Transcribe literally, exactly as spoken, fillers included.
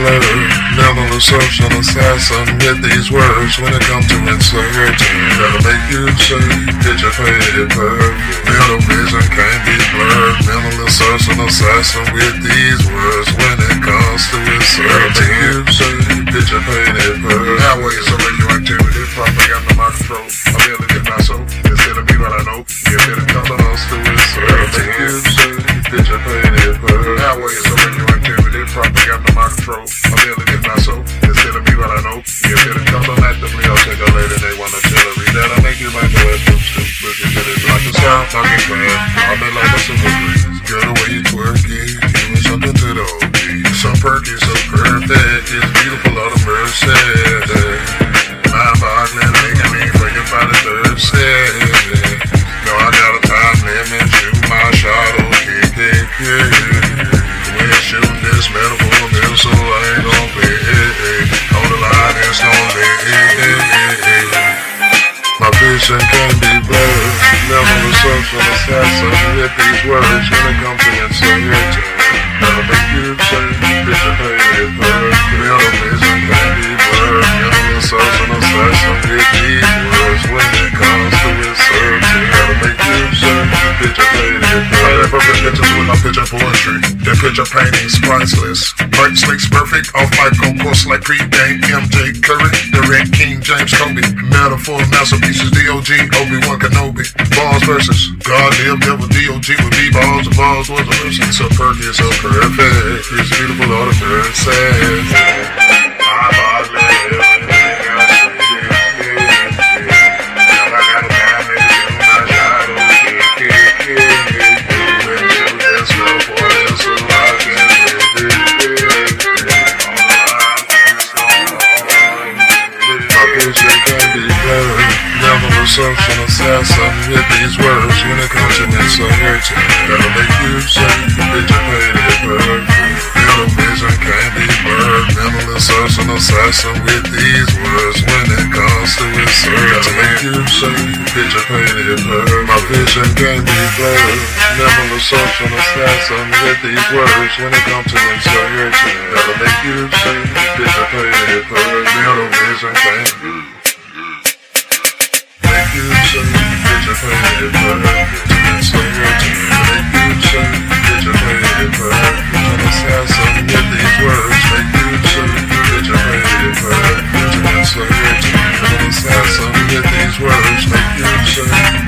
blurred. Mental assumption assassin with these words when it comes to insurgent. That'll make you say, picture paper. Mental vision can't be blurred. Mental assumption assassin with these words when it comes to insurgent. That'll make you say, picture paper. Highways of radioactivity, propaganda my control. Ability not so, instead of me what I know. Get better calling us to insurgent. That'll make you say, picture paper. Highways of radioactivity, propaganda my control. Ability not so, instead of me what I know. Get better calling actively, I'll take a lady, they want artillery. That'll make you like the West Coast too. Looking good as like the South, talking clean. I'll be like a super breeze. Girl, the way you twerk it, doing something to the O G. So perky, so perfect, it's beautiful, all the mercy. Mind-boggling, making me freaking by the Thursday. No, I got a time limit, shoot my shot, okay, kick it. We're shooting this metaphor mill, so I ain't gon' play it. Hold the line, it's gon' live. My vision can't be blurred. Never assumption assassin with these words when it comes to insurgent. That'll make you say, picture paper. Real vision can't be blurred. Never assumption assassin with these words when it comes to insurgent. That'll make you say, picture paper. I have perfect pictures with my picture poetry. Their picture paintings priceless. Bright slicks perfect, off mic on course like pre-game M J Curry, direct King James Kobe. Metaphor masterpieces D O G, Obi-Wan Kenobi. Balls versus God damn devil D O G with B-balls. The balls was a version. So perky, so perfect. It's beautiful, all the birds says. My body live. Assumption assassin with these words when it comes to insurgent. That'll make you say, picture paper. Mental vision can't be blurred. Mental assumption assassin with these words when it comes to insurgent. That'll make you say, picture paper. My vision can't be blurred. Mental assumption assassin with these words when it comes to insurgent. That'll make you say, picture paper. Mental vision can't be. You say, picture paper. So what you make you say, picture paper. An assassin with these words make you say, picture paper. So what you an assassin with these words make you say.